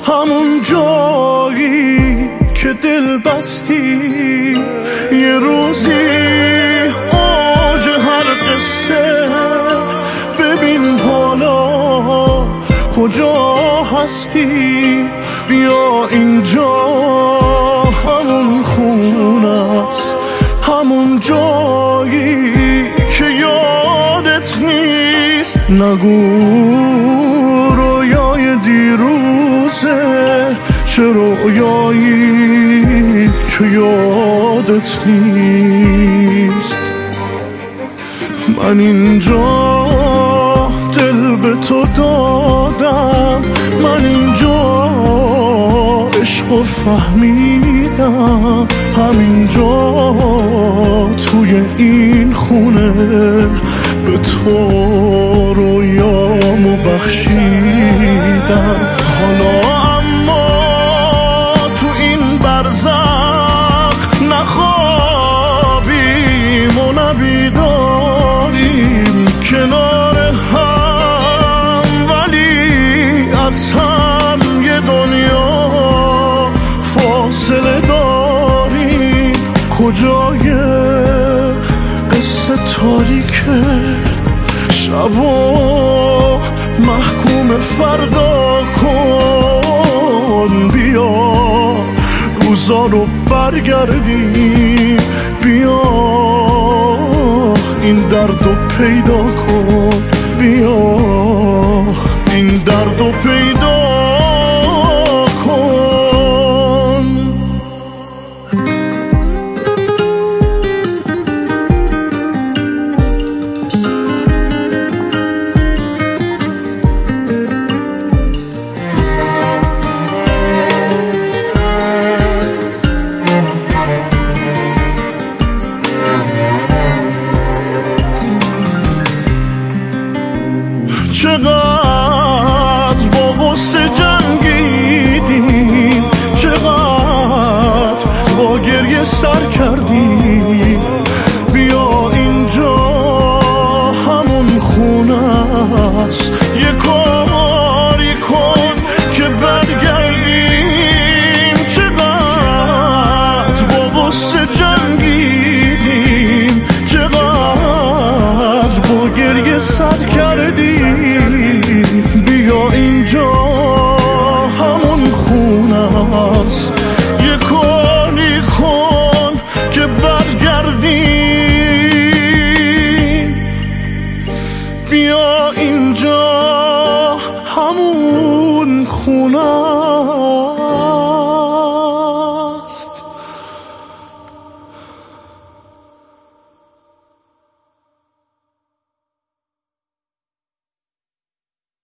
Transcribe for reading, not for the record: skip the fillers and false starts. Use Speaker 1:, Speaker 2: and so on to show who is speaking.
Speaker 1: همون جایی که دل بستی یه روزی اوج هر قصه. ببین حالا کجا هستی، بیا اینجا همون خونه است، همون جایی که یادت نیست. نگو رویای دیروزه، چه رویایی که یادت نیست. من اینجا دل به تو دادم، من اینجا عشقو فهمیدم، همینجا توی این خونه به تو رویامو بخشیدم. حالا اما تو این برزخ نخوابیم و نبیداریم کنار هم، ولی از هم یه دنیا فاصله داریم. کجای قصه تاریکه، شبا محکوم فردا کن. بیا روزا رو برگردیم، بیا این دردو پیدا کن، بیا این دردو پیدا کن. چقدر با غصه جنگیدیم، چقدر با گریه سر کردیم. بیا اینجا همون خونه است، یه کاری کن که برگردیم. چقدر با غصه جنگیدیم، چقدر با گریه سر کردیم.